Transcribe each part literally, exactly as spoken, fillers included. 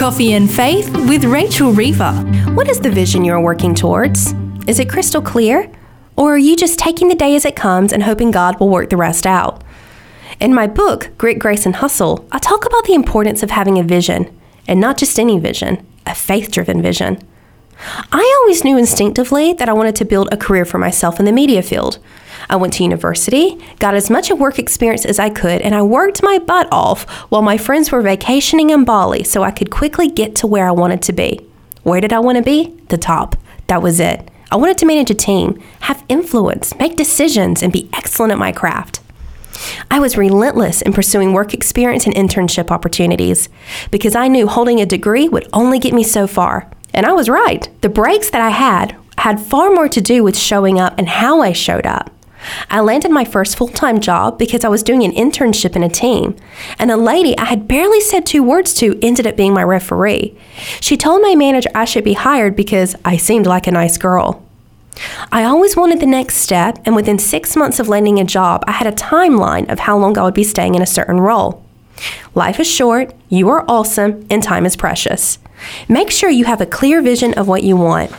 Coffee and Faith with Rachel Reaver. What is the vision you're working towards? Is it crystal clear? Or are you just taking the day as it comes and hoping God will work the rest out? In my book, Grit, Grace, and Hustle, I talk about the importance of having a vision, and not just any vision, a faith-driven vision. I always knew instinctively that I wanted to build a career for myself in the media field. I went to university, got as much work experience as I could, and I worked my butt off while my friends were vacationing in Bali so I could quickly get to where I wanted to be. Where did I want to be? The top. That was it. I wanted to manage a team, have influence, make decisions, and be excellent at my craft. I was relentless in pursuing work experience and internship opportunities because I knew holding a degree would only get me so far. And I was right. The breaks that I had had far more to do with showing up and how I showed up. I landed my first full-time job because I was doing an internship in a team, and a lady I had barely said two words to ended up being my referee. She told my manager I should be hired because I seemed like a nice girl. I always wanted the next step, and within six months of landing a job, I had a timeline of how long I would be staying in a certain role. Life is short, you are awesome, and time is precious. Make sure you have a clear vision of what you want.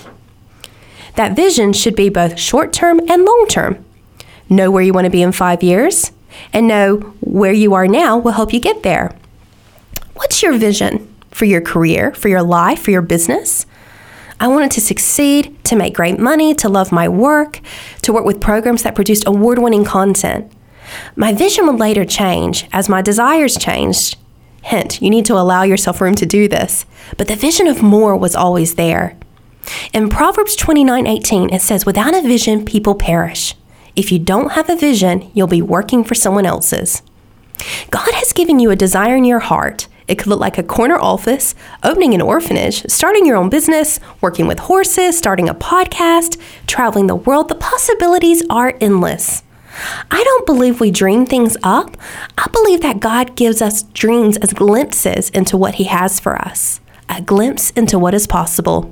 That vision should be both short-term and long-term. Know where you want to be in five years, and know where you are now will help you get there. What's your vision for your career, for your life, for your business? I wanted to succeed, to make great money, to love my work, to work with programs that produced award-winning content. My vision would later change as my desires changed. Hint, you need to allow yourself room to do this. But the vision of more was always there. In Proverbs twenty-nine eighteen, it says, "Without a vision, people perish." If you don't have a vision, you'll be working for someone else's. God has given you a desire in your heart. It could look like a corner office, opening an orphanage, starting your own business, working with horses, starting a podcast, traveling the world. The possibilities are endless. I don't believe we dream things up. I believe that God gives us dreams as glimpses into what He has for us, a glimpse into what is possible.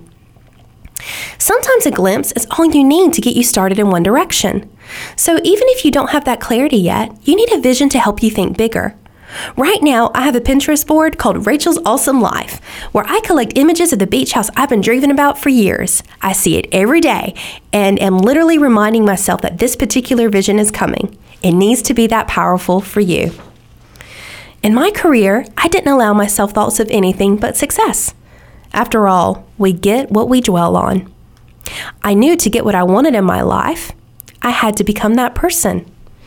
Sometimes a glimpse is all you need to get you started in one direction. So even if you don't have that clarity yet, you need a vision to help you think bigger. Right now, I have a Pinterest board called Rachel's Awesome Life, where I collect images of the beach house I've been dreaming about for years. I see it every day and am literally reminding myself that this particular vision is coming. It needs to be that powerful for you. In my career, I didn't allow myself thoughts of anything but success. After all, we get what we dwell on. I knew to get what I wanted in my life, I had to become that person.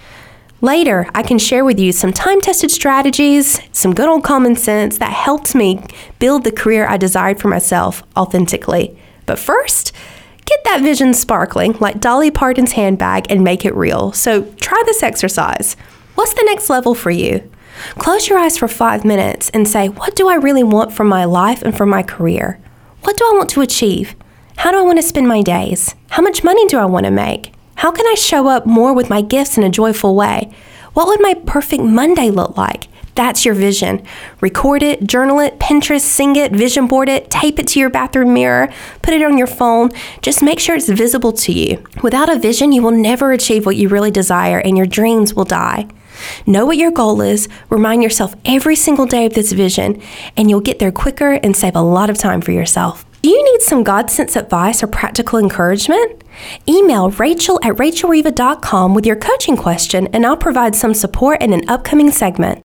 Later, I can share with you some time-tested strategies, some good old common sense that helped me build the career I desired for myself authentically. But first, get that vision sparkling like Dolly Parton's handbag and make it real. So try this exercise. What's the next level for you? Close your eyes for five minutes and say, what do I really want from my life and from my career? What do I want to achieve? How do I want to spend my days? How much money do I want to make? How can I show up more with my gifts in a joyful way? What would my perfect Monday look like? That's your vision. Record it, journal it, Pinterest, sing it, vision board it, tape it to your bathroom mirror, put it on your phone. Just make sure it's visible to you. Without a vision, you will never achieve what you really desire and your dreams will die. Know what your goal is, remind yourself every single day of this vision, and you'll get there quicker and save a lot of time for yourself. Do you need some God-sense advice or practical encouragement? Email Rachel at rachel reaver dot com with your coaching question, and I'll provide some support in an upcoming segment.